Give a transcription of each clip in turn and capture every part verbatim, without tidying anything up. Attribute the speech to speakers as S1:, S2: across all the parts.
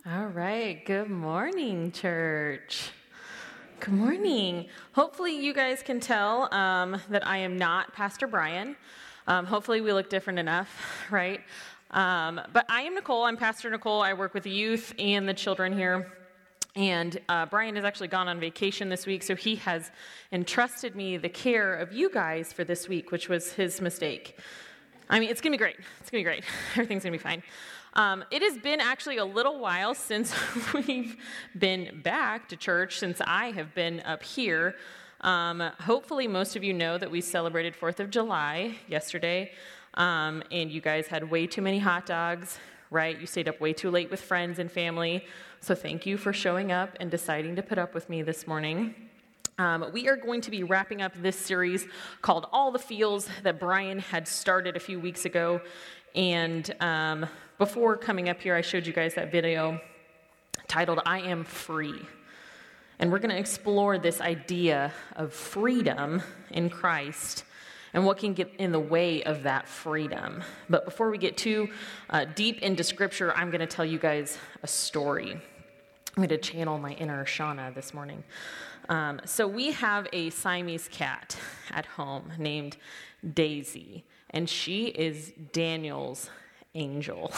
S1: All right. Good morning, church. Good morning. Hopefully you guys can tell um, that I am not Pastor Brian. Um, hopefully we look different enough, right? Um, but I am Nicole. I'm Pastor Nicole. I work with the youth and the children here. And uh, Brian has actually gone on vacation this week, so he has entrusted me the care of you guys for this week, which was his mistake. I mean, it's going to be great. It's going to be great. Everything's going to be fine. Um, it has been actually a little while since we've been back to church, since I have been up here. Um, hopefully most of you know that we celebrated fourth of July yesterday, um, and you guys had way too many hot dogs, right? You stayed up way too late with friends and family, so thank you for showing up and deciding to put up with me this morning. Um, we are going to be wrapping up this series called All the Feels that Brian had started a few weeks ago. And um, before coming up here, I showed you guys that video titled, I Am Free. And we're going to explore this idea of freedom in Christ and what can get in the way of that freedom. But before we get too uh, deep into Scripture, I'm going to tell you guys a story. I'm going to channel my inner Shauna this morning. Um, so we have a Siamese cat at home named Daisy, and she is Daniel's angel.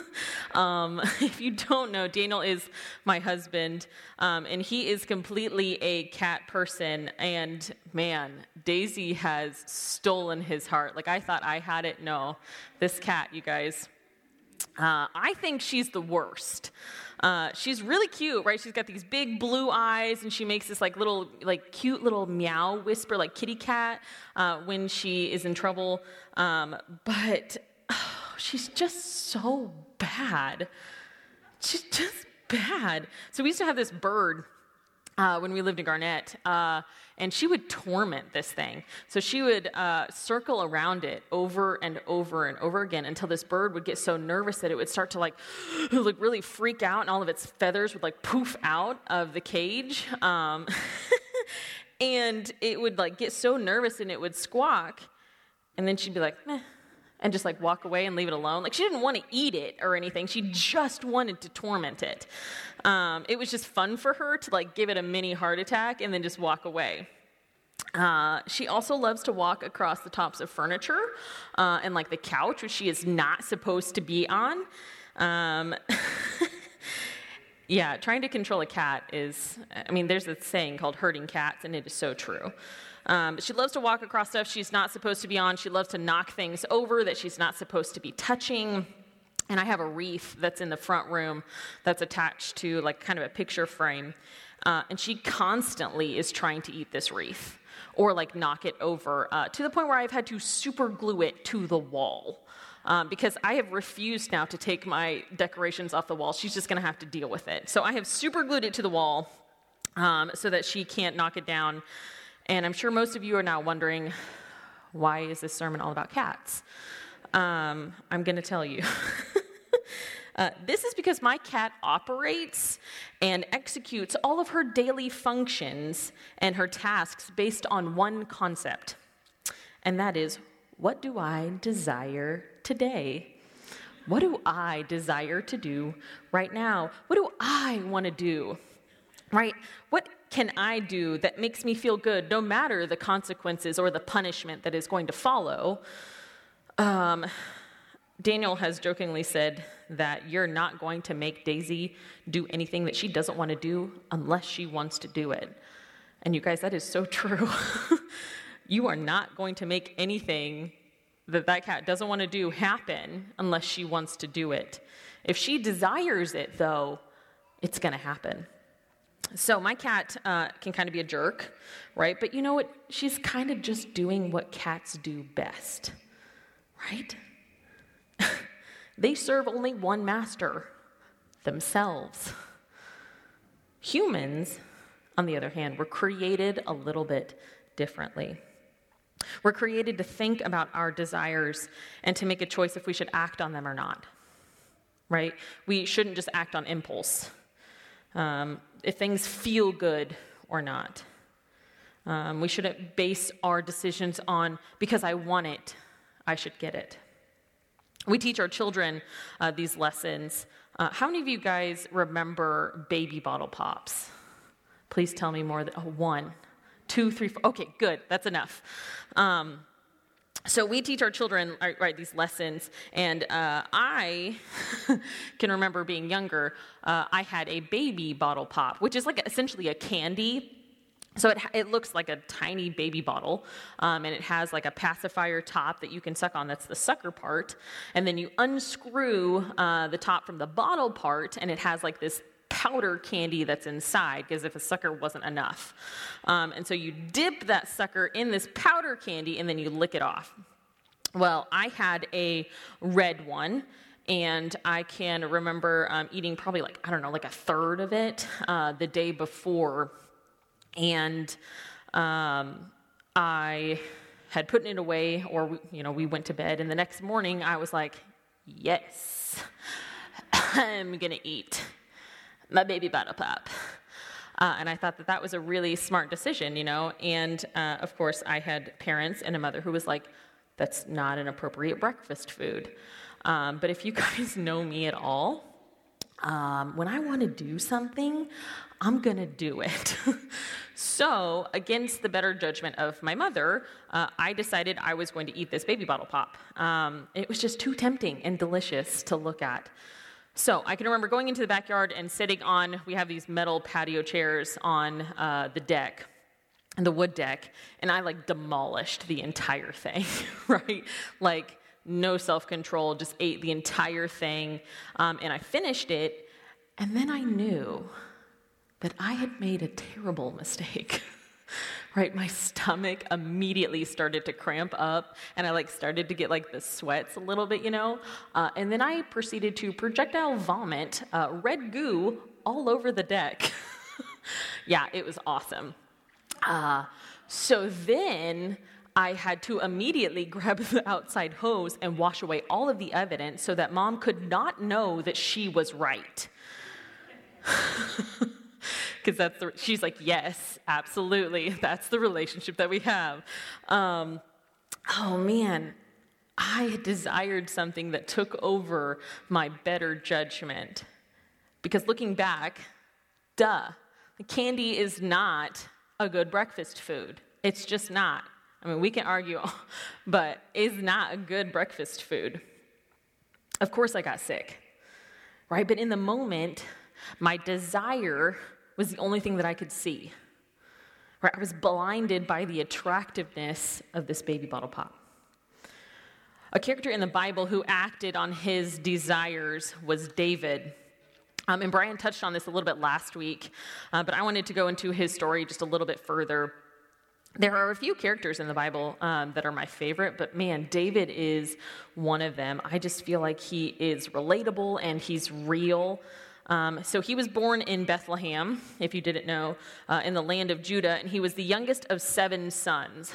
S1: um, if you don't know, Daniel is my husband, um, and he is completely a cat person, and man, Daisy has stolen his heart. Like, I thought I had it. No, this cat, you guys, uh, I think she's the worst. Uh, she's really cute, right? She's got these big blue eyes, and she makes this like little, like cute little meow whisper, like kitty cat, uh, when she is in trouble. Um, but oh, she's just so bad. She's just bad. So we used to have this bird uh, when we lived in Garnett, uh, and she would torment this thing. So she would uh, circle around it over and over and over again until this bird would get so nervous that it would start to like, like really freak out, and all of its feathers would like poof out of the cage. Um, and it would like get so nervous and it would squawk, and then she'd be like, meh, and just like walk away and leave it alone. Like, she didn't want to eat it or anything. She just wanted to torment it. Um, it was just fun for her to like give it a mini heart attack and then just walk away. Uh, she also loves to walk across the tops of furniture uh, and like the couch, which she is not supposed to be on. Um, yeah, trying to control a cat is, I mean, there's a saying called herding cats, and it is so true. Um, she loves to walk across stuff she's not supposed to be on. She loves to knock things over that she's not supposed to be touching. And I have a wreath that's in the front room that's attached to like kind of a picture frame. Uh, and she constantly is trying to eat this wreath or like knock it over uh, to the point where I've had to super glue it to the wall. Um, because I have refused now to take my decorations off the wall. She's just going to have to deal with it. So I have super glued it to the wall um, so that she can't knock it down. And I'm sure most of you are now wondering, why is this sermon all about cats? Um, I'm going to tell you. uh, this is because my cat operates and executes all of her daily functions and her tasks based on one concept. And that is, what do I desire today? What do I desire to do right now? What do I want to do? Right? What can I do that makes me feel good, no matter the consequences or the punishment that is going to follow? Um, Daniel has jokingly said that you're not going to make Daisy do anything that she doesn't want to do unless she wants to do it. And you guys, that is so true. You are not going to make anything that that cat doesn't want to do happen unless she wants to do it. If she desires it, though, it's going to happen. So my cat uh, can kind of be a jerk, right? But you know what? She's kind of just doing what cats do best, right? They serve only one master, themselves. Humans, on the other hand, were created a little bit differently. We're created to think about our desires and to make a choice if we should act on them or not, right? We shouldn't just act on impulse. Um, if things feel good or not. Um, we shouldn't base our decisions on, because I want it, I should get it. We teach our children uh, these lessons Uh, how many of you guys remember baby bottle pops? Please tell me more than, oh, one, two, three, four. Okay, good, that's enough. Um, So we teach our children, right, these lessons, and uh, I can remember being younger, uh, I had a baby bottle pop, which is like essentially a candy. So it it looks like a tiny baby bottle, um, and it has like a pacifier top that you can suck on. That's the sucker part. And then you unscrew uh, the top from the bottle part, and it has like this powder candy that's inside, because if a sucker wasn't enough. Um, and so you dip that sucker in this powder candy, and then you lick it off. Well, I had a red one, and I can remember um, eating probably like, I don't know, like a third of it uh, the day before. And um, I had put it away, or, we, you know, we went to bed, and the next morning I was like, yes, I'm going to eat my baby bottle pop. Uh, and I thought that that was a really smart decision, you know. And, uh, of course, I had parents and a mother who was like, that's not an appropriate breakfast food. Um, but if you guys know me at all, um, when I want to do something, I'm going to do it. So, against the better judgment of my mother, uh, I decided I was going to eat this baby bottle pop. Um, it was just too tempting and delicious to look at. So I can remember going into the backyard and sitting on, we have these metal patio chairs on uh, the deck, the wood deck, and I like demolished the entire thing, right? Like no self-control, just ate the entire thing, um, and I finished it, and then I knew that I had made a terrible mistake. Right, my stomach immediately started to cramp up, and I like started to get like the sweats a little bit, you know. Uh, and then I proceeded to projectile vomit uh, red goo all over the deck. Yeah, it was awesome. Uh, so then I had to immediately grab the outside hose and wash away all of the evidence so that Mom could not know that she was right. Because that's the, she's like, yes, absolutely. That's the relationship that we have. Um, oh, man. I had desired something that took over my better judgment. Because looking back, duh, candy is not a good breakfast food. It's just not. I mean, we can argue, but it's not a good breakfast food. Of course I got sick, right? But in the moment, my desire was the only thing that I could see. Right? I was blinded by the attractiveness of this baby bottle pop. A character in the Bible who acted on his desires was David. Um, and Brian touched on this a little bit last week, uh, but I wanted to go into his story just a little bit further. There are a few characters in the Bible um, that are my favorite, but man, David is one of them. I just feel like he is relatable and he's real. Um, so he was born in Bethlehem, if you didn't know, uh, in the land of Judah, and he was the youngest of seven sons.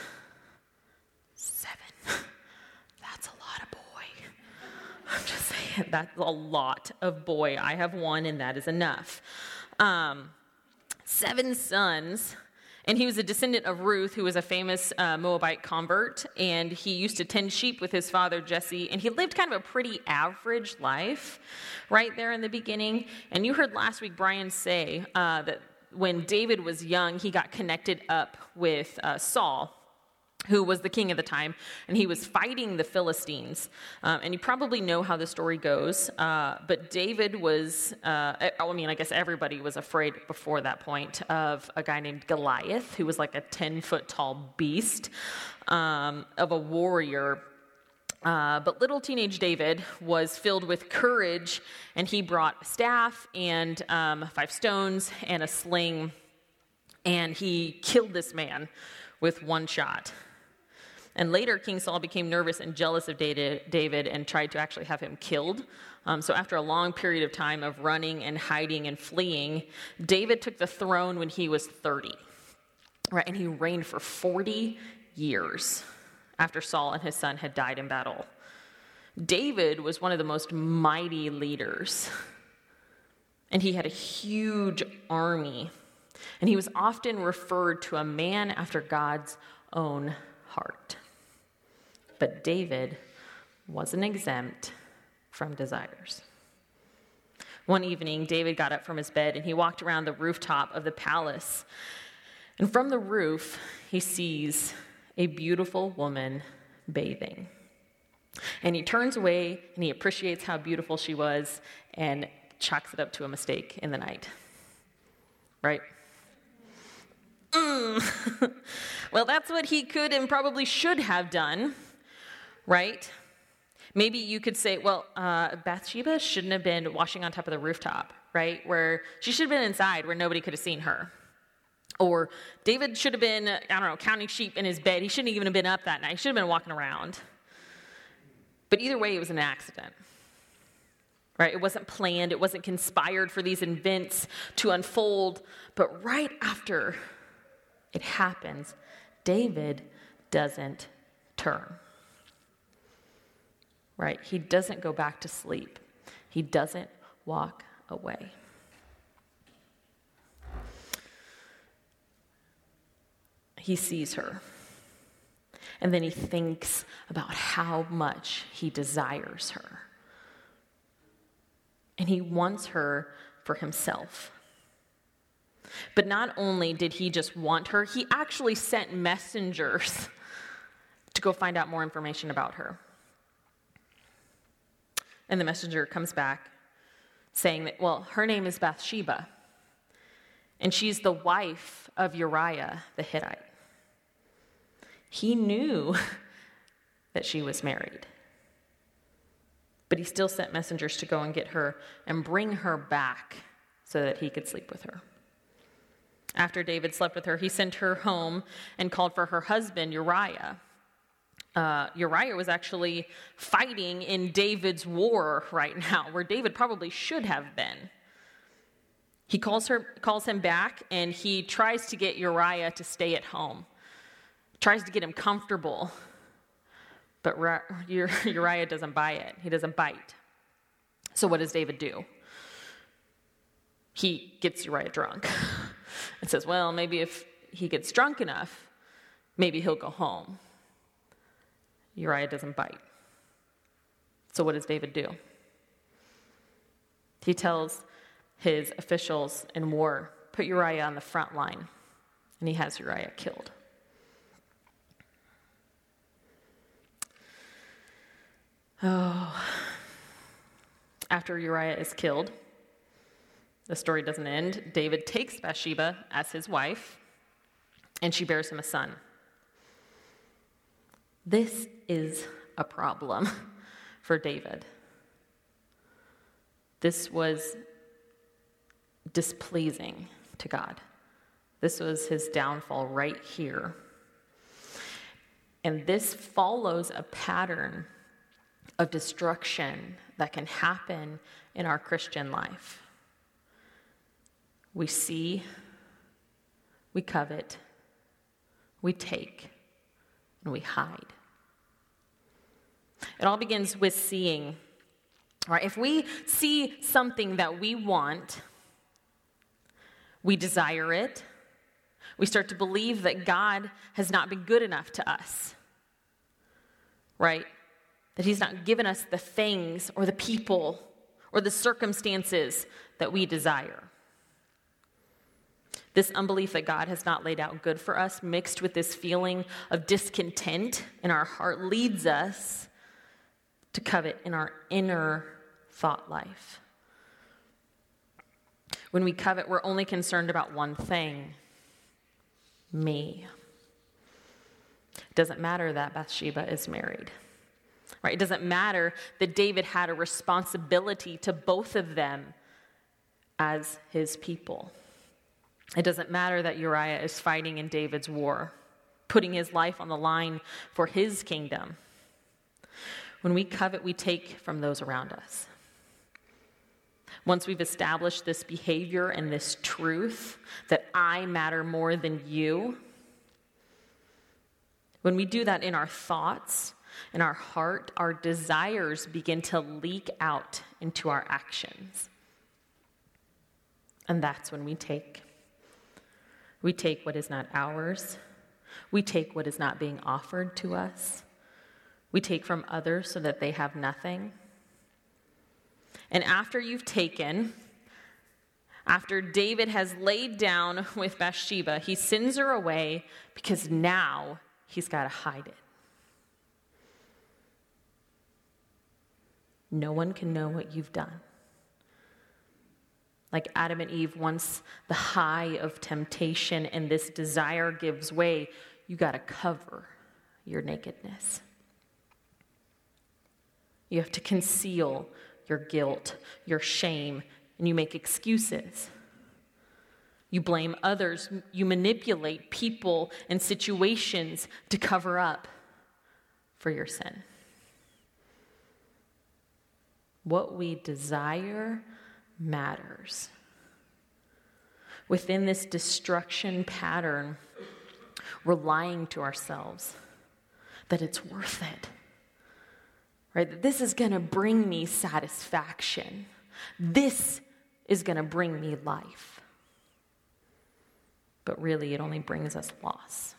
S1: Seven. That's a lot of boy. I'm just saying, that's a lot of boy. I have one, and that is enough. Um, seven sons. And he was a descendant of Ruth, who was a famous uh, Moabite convert, and he used to tend sheep with his father, Jesse, and he lived kind of a pretty average life right there in the beginning. And you heard last week Brian say uh, that when David was young, he got connected up with uh, Saul, who was the king at the time, and he was fighting the Philistines. Um, and you probably know how the story goes, uh, but David was, uh, I mean, I guess everybody was afraid before that point of a guy named Goliath, who was like a ten-foot-tall beast um, of a warrior. Uh, but little teenage David was filled with courage, and he brought a staff and um, five stones and a sling, and he killed this man with one shot. And later, King Saul became nervous and jealous of David and tried to actually have him killed. Um, so after a long period of time of running and hiding and fleeing, David took the throne when he was thirty. Right, and he reigned for forty years after Saul and his son had died in battle. David was one of the most mighty leaders, and he had a huge army. And he was often referred to a man after God's own heart. But David wasn't exempt from desires. One evening, David got up from his bed and he walked around the rooftop of the palace. And from the roof, he sees a beautiful woman bathing. And he turns away and he appreciates how beautiful she was and chalks it up to a mistake in the night. Right? Mm. Well, that's what he could and probably should have done, right? Maybe you could say, well, uh, Bathsheba shouldn't have been washing on top of the rooftop, right? Where she should have been inside where nobody could have seen her. Or David should have been, I don't know, counting sheep in his bed. He shouldn't even have been up that night. He should have been walking around. But either way, it was an accident, right? It wasn't planned. It wasn't conspired for these events to unfold. But right after it happens, David doesn't turn, right? He doesn't go back to sleep. He doesn't walk away. He sees her, and then he thinks about how much he desires her. And he wants her for himself. But not only did he just want her, he actually sent messengers to go find out more information about her. And the messenger comes back saying that, well, her name is Bathsheba, and she's the wife of Uriah the Hittite. He knew that she was married, but he still sent messengers to go and get her and bring her back so that he could sleep with her. After David slept with her, he sent her home and called for her husband, Uriah. Uh, Uriah was actually fighting in David's war right now, where David probably should have been. He calls her, calls him back, and he tries to get Uriah to stay at home. Tries to get him comfortable, but Uriah doesn't buy it. He doesn't bite. So what does David do? He gets Uriah drunk and says, well, maybe if he gets drunk enough, maybe he'll go home. Uriah doesn't bite. So what does David do? He tells his officials in war, put Uriah on the front line, and he has Uriah killed. Oh, after Uriah is killed, the story doesn't end. David takes Bathsheba as his wife, and she bears him a son. This is a problem for David. This was displeasing to God. This was his downfall right here. And this follows a pattern of destruction that can happen in our Christian life. We see, we covet, we take, and we hide. It all begins with seeing, right? If we see something that we want, we desire it, we start to believe that God has not been good enough to us, right? That he's not given us the things or the people or the circumstances that we desire. This unbelief that God has not laid out good for us, mixed with this feeling of discontent in our heart, leads us to covet in our inner thought life. When we covet, we're only concerned about one thing: me. It doesn't matter that Bathsheba is married. Right? It doesn't matter that David had a responsibility to both of them as his people. It doesn't matter that Uriah is fighting in David's war, putting his life on the line for his kingdom. When we covet, we take from those around us. Once we've established this behavior and this truth that I matter more than you, when we do that in our thoughts, in our heart, our desires begin to leak out into our actions. And that's when we take. We take what is not ours. We take what is not being offered to us. We take from others so that they have nothing. And after you've taken, after David has laid down with Bathsheba, he sends her away because now he's got to hide it. No one can know what you've done. Like Adam and Eve, once the high of temptation and this desire gives way, you got to cover your nakedness. You have to conceal your guilt, your shame, and you make excuses. You blame others. You manipulate people and situations to cover up for your sin. What we desire matters. Within this destruction pattern, we're lying to ourselves that it's worth it. Right? That this is going to bring me satisfaction. This is going to bring me life. But really, it only brings us loss.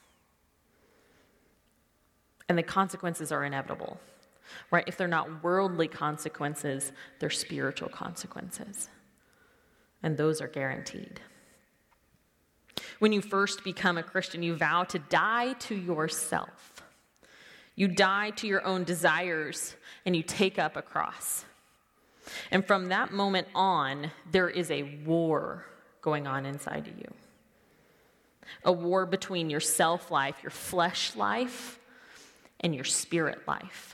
S1: And the consequences are inevitable. Right? If they're not worldly consequences, they're spiritual consequences. And those are guaranteed. When you first become a Christian, you vow to die to yourself. You die to your own desires, and you take up a cross. And from that moment on, there is a war going on inside of you. A war between your self-life, your flesh life, and your spirit life.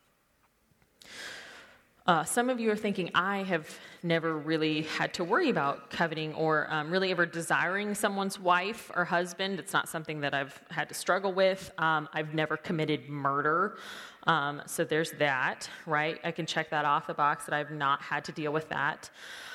S1: Uh, some of you are thinking, I have never really had to worry about coveting or um, really ever desiring someone's wife or husband. It's not something that I've had to struggle with. Um, I've never committed murder. Um, so there's that, right? I can check that off the box that I've not had to deal with that.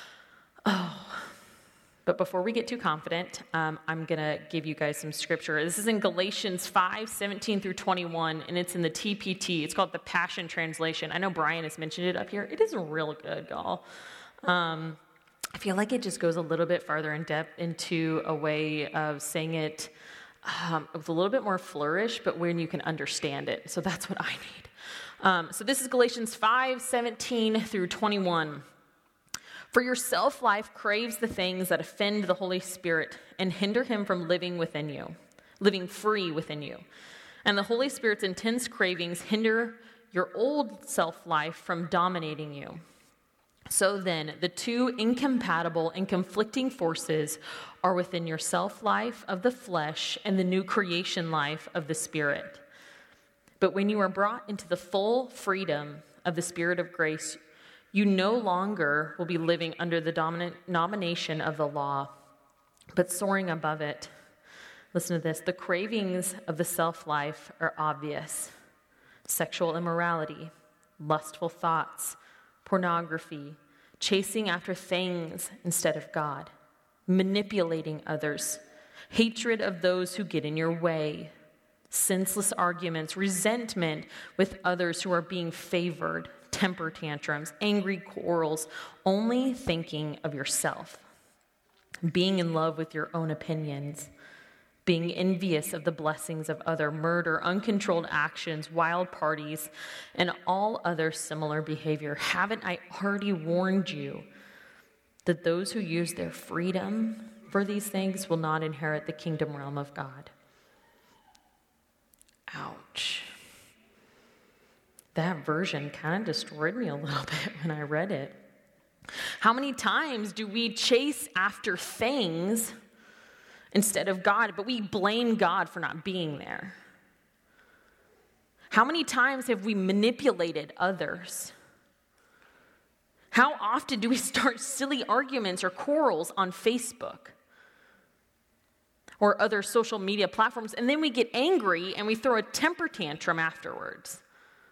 S1: Oh, but before we get too confident, um, I'm going to give you guys some scripture. This is in Galatians five, seventeen through twenty-one, and it's in the T P T. It's called the Passion Translation. I know Brian has mentioned it up here. It is real good, y'all. Um, I feel like it just goes a little bit farther in depth into a way of saying it um, with a little bit more flourish, but when you can understand it. So that's what I need. Um, so this is Galatians five, seventeen through twenty-one. For your self-life craves the things that offend the Holy Spirit and hinder him from living within you, living free within you. And the Holy Spirit's intense cravings hinder your old self-life from dominating you. So then, the two incompatible and conflicting forces are within your self-life of the flesh and the new creation life of the Spirit. But when you are brought into the full freedom of the Spirit of grace, you no longer will be living under the dominant domination of the law, but soaring above it. Listen to this. The cravings of the self-life are obvious. Sexual immorality, lustful thoughts, pornography, chasing after things instead of God, manipulating others, hatred of those who get in your way, senseless arguments, resentment with others who are being favored, temper tantrums, angry quarrels, only thinking of yourself, being in love with your own opinions, being envious of the blessings of other, murder, uncontrolled actions, wild parties, and all other similar behavior. Haven't I already warned you that those who use their freedom for these things will not inherit the kingdom realm of God? Ouch. That version kind of destroyed me a little bit when I read it. How many times do we chase after things instead of God, but we blame God for not being there? How many times have we manipulated others? How often do we start silly arguments or quarrels on Facebook or other social media platforms, and then we get angry and we throw a temper tantrum afterwards?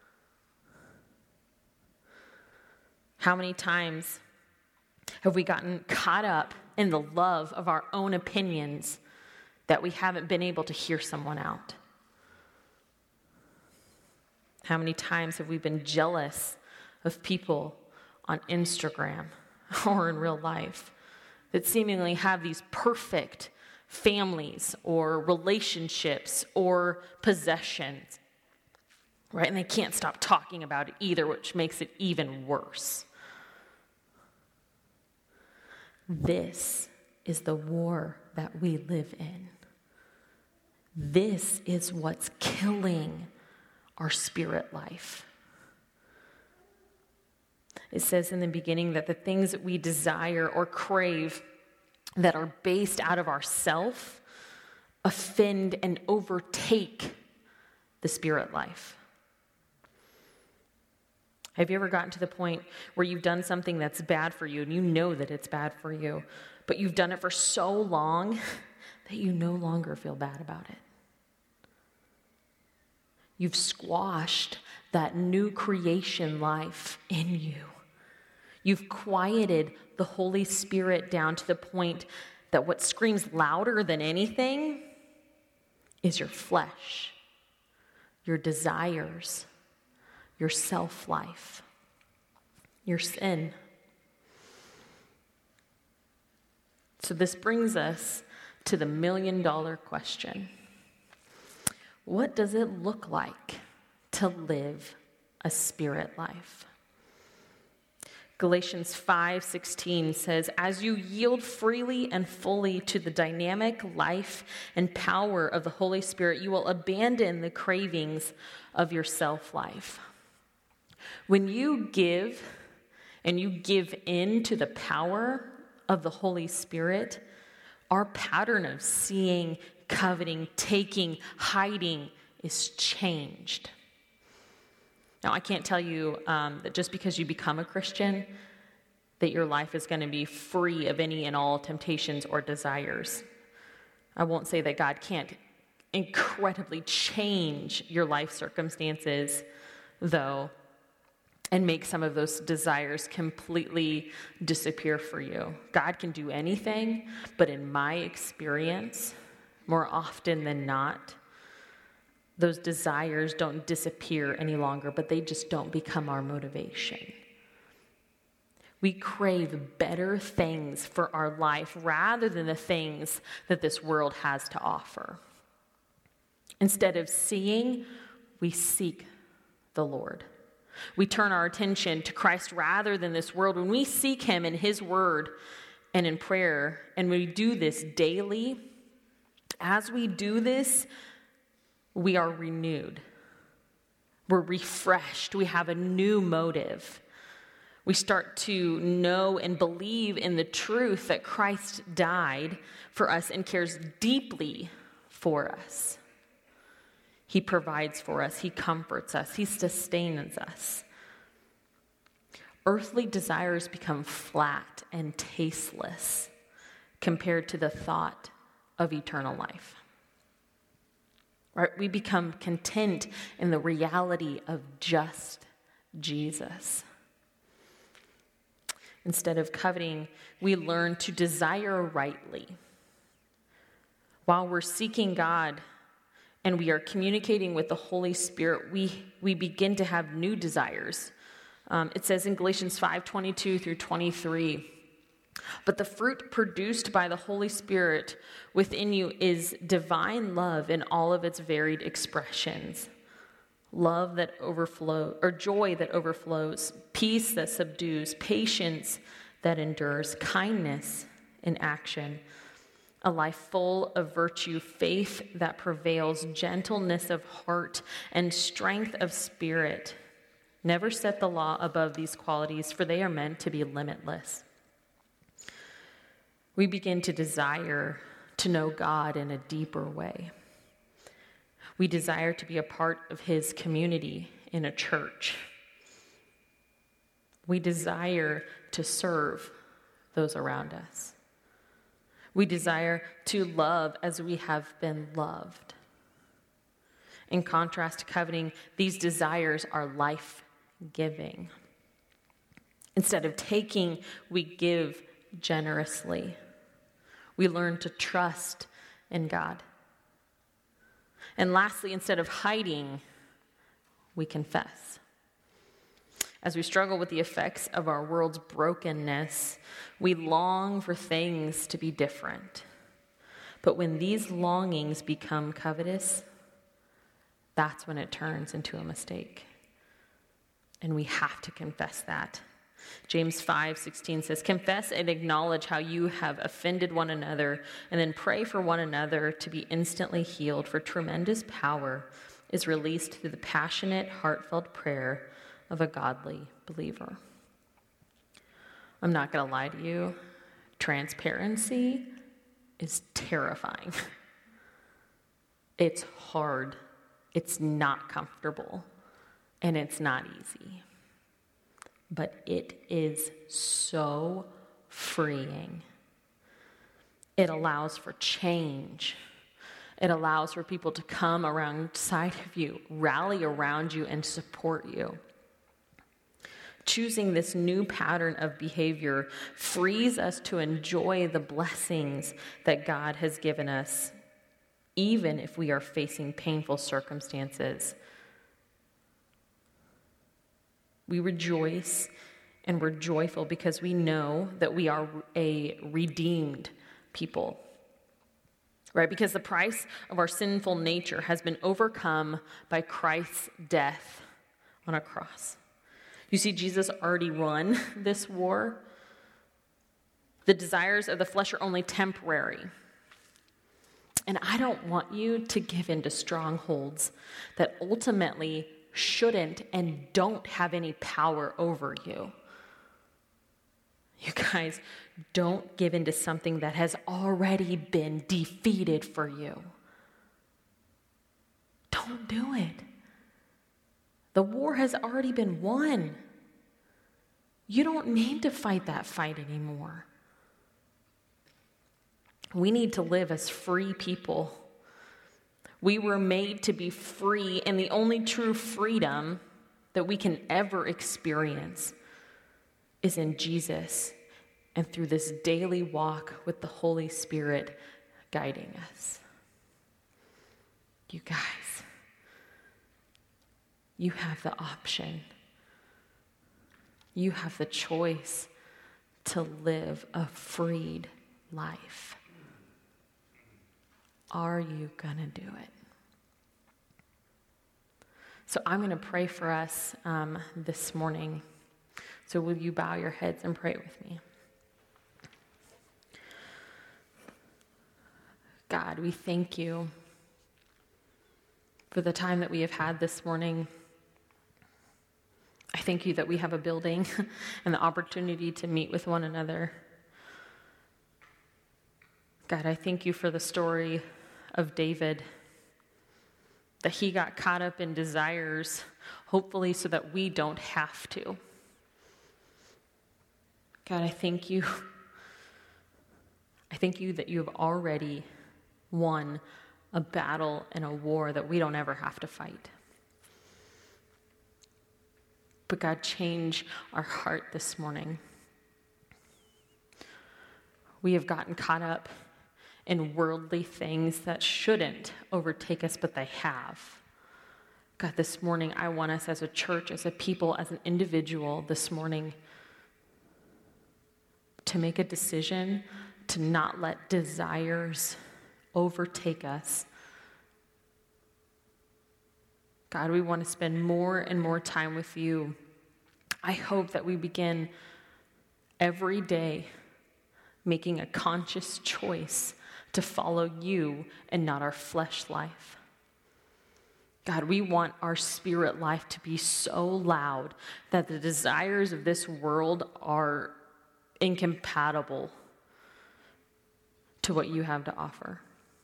S1: How many times have we gotten caught up in the love of our own opinions that we haven't been able to hear someone out? How many times have we been jealous of people on Instagram or in real life that seemingly have these perfect families or relationships or possessions, right? And they can't stop talking about it either, which makes it even worse. This is the war that we live in. This is what's killing our spirit life. It says in the beginning that the things that we desire or crave that are based out of ourself offend and overtake the spirit life. Have you ever gotten to the point where you've done something that's bad for you and you know that it's bad for you, but you've done it for so long that you no longer feel bad about it? You've squashed that new creation life in you. You've quieted the Holy Spirit down to the point that what screams louder than anything is your flesh, your desires, your self-life, your sin. So this brings us to the million-dollar question. What does it look like to live a spirit life? Galatians five sixteen says, as you yield freely and fully to the dynamic life and power of the Holy Spirit, you will abandon the cravings of your self-life. When you give and you give in to the power of the Holy Spirit, our pattern of seeing, coveting, taking, hiding is changed. Now, I can't tell you um, that just because you become a Christian, that your life is going to be free of any and all temptations or desires. I won't say that God can't incredibly change your life circumstances, though, and make some of those desires completely disappear for you. God can do anything, but in my experience, more often than not, those desires don't disappear any longer, but they just don't become our motivation. We crave better things for our life rather than the things that this world has to offer. Instead of seeing, we seek the Lord. We turn our attention to Christ rather than this world. When we seek him in his word and in prayer, and we do this daily, as we do this, we are renewed. We're refreshed. We have a new motive. We start to know and believe in the truth that Christ died for us and cares deeply for us. He provides for us. He comforts us. He sustains us. Earthly desires become flat and tasteless compared to the thought of eternal life. Right? We become content in the reality of just Jesus. Instead of coveting, we learn to desire rightly. While we're seeking God and we are communicating with the Holy Spirit, we, we begin to have new desires. Um, it says in Galatians five twenty-two through twenty-three, but the fruit produced by the Holy Spirit within you is divine love in all of its varied expressions. Love that overflows, or joy that overflows, peace that subdues, patience that endures, kindness in action, a life full of virtue, faith that prevails, gentleness of heart, and strength of spirit. Never set the law above these qualities, for they are meant to be limitless. We begin to desire to know God in a deeper way. We desire to be a part of his community in a church. We desire to serve those around us. We desire to love as we have been loved. In contrast to coveting, these desires are life-giving. Instead of taking, we give generously. We learn to trust in God. And lastly, instead of hiding, we confess. As we struggle with the effects of our world's brokenness, we long for things to be different. But when these longings become covetous, that's when it turns into a mistake. And we have to confess that. James five sixteen says, confess and acknowledge how you have offended one another, and then pray for one another to be instantly healed, for tremendous power is released through the passionate, heartfelt prayer of a godly believer. I'm not going to lie to you. Transparency is terrifying. It's hard. It's not comfortable. And it's not easy. But it is so freeing. It allows for change. It allows for people to come alongside of you, rally around you, and support you. Choosing this new pattern of behavior frees us to enjoy the blessings that God has given us, even if we are facing painful circumstances. We rejoice and we're joyful because we know that we are a redeemed people, right? Because the price of our sinful nature has been overcome by Christ's death on a cross. You see, Jesus already won this war. The desires of the flesh are only temporary. And I don't want you to give in to strongholds that ultimately shouldn't and don't have any power over you. You guys, don't give in to something that has already been defeated for you. Don't do it. The war has already been won. You don't need to fight that fight anymore. We need to live as free people. We were made to be free, and the only true freedom that we can ever experience is in Jesus and through this daily walk with the Holy Spirit guiding us. You guys, you have the option. You have the choice to live a freed life. Are you going to do it? So I'm going to pray for us um, this morning. So will you bow your heads and pray with me? God, we thank you for the time that we have had this morning. I thank you that we have a building and the opportunity to meet with one another. God, I thank you for the story of David, that he got caught up in desires, hopefully so that we don't have to. God, I thank you. I thank you that you have already won a battle and a war that we don't ever have to fight. But God, change our heart this morning. We have gotten caught up in worldly things that shouldn't overtake us, but they have. God, this morning, I want us as a church, as a people, as an individual this morning to make a decision to not let desires overtake us. God, we want to spend more and more time with you. I hope that we begin every day making a conscious choice to follow you and not our flesh life. God, we want our spirit life to be so loud that the desires of this world are incompatible to what you have to offer.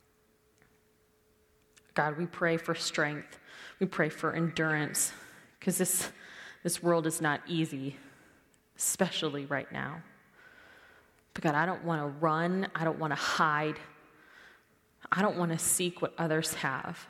S1: God, we pray for strength. We pray for endurance, because this, this world is not easy, especially right now. But God, I don't want to run. I don't want to hide. I don't want to seek what others have.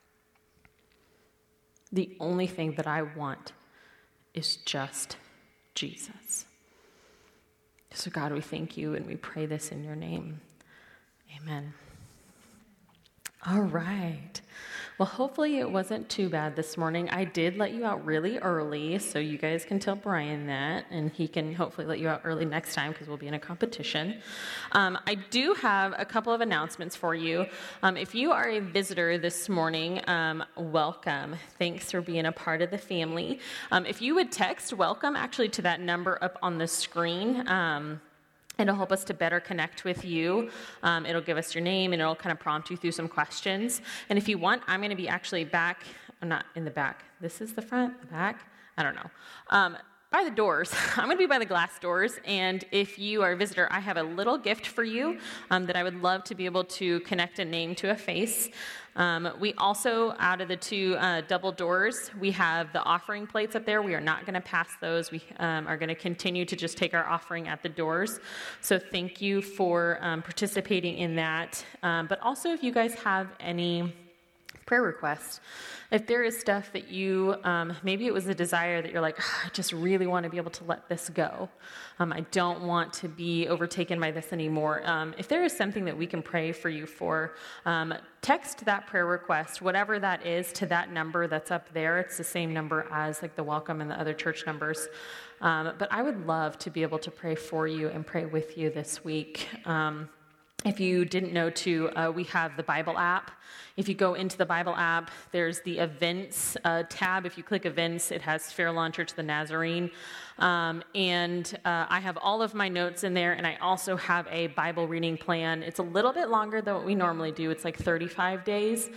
S1: The only thing that I want is just Jesus. So God, we thank you and we pray this in your name. Amen. All right. Well, hopefully it wasn't too bad this morning. I did let you out really early, so you guys can tell Brian that, and he can hopefully let you out early next time because we'll be in a competition. Um, I do have a couple of announcements for you. Um, if you are a visitor this morning, um, welcome. Thanks for being a part of the family. Um, if you would text welcome actually to that number up on the screen, um, it'll help us to better connect with you. Um, it'll give us your name, and it'll kind of prompt you through some questions. And if you want, I'm going to be actually back, I'm not in the back. This is the front, the back? I don't know. Um, by the doors. I'm going to be by the glass doors, and if you are a visitor, I have a little gift for you um, that I would love to be able to connect a name to a face. Um, we also, out of the two uh, double doors, we have the offering plates up there. We are not going to pass those. We um, are going to continue to just take our offering at the doors. So thank you for um, participating in that. Um, but also, if you guys have any prayer requests, if there is stuff that you, um, maybe it was a desire that you're like, oh, I just really want to be able to let this go. Um, I don't want to be overtaken by this anymore. Um, if there is something that we can pray for you for, um, text that prayer request, whatever that is, to that number that's up there. It's the same number as like the welcome and the other church numbers. Um, but I would love to be able to pray for you and pray with you this week. Um, If you didn't know, too, uh, we have the Bible app. If you go into the Bible app, there's the events uh, tab. If you click events, it has Fairlawn Church of the Nazarene. Um, and uh, I have all of my notes in there, and I also have a Bible reading plan. It's a little bit longer than what we normally do. It's like thirty-five days.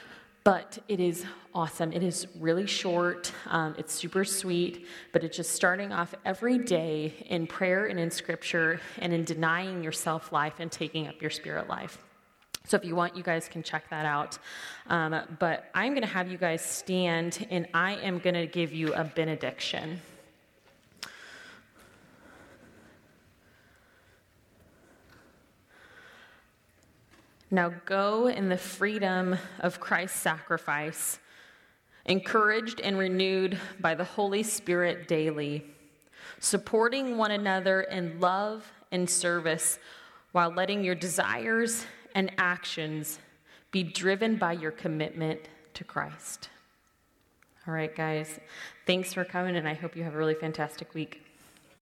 S1: But it is awesome. It is really short. Um, it's super sweet, but it's just starting off every day in prayer and in scripture and in denying your self-life and taking up your spirit life. So if you want, you guys can check that out. Um, but I'm going to have you guys stand, and I am going to give you a benediction. Now go in the freedom of Christ's sacrifice, encouraged and renewed by the Holy Spirit daily, supporting one another in love and service while letting your desires and actions be driven by your commitment to Christ. All right, guys, thanks for coming, and I hope you have a really fantastic week.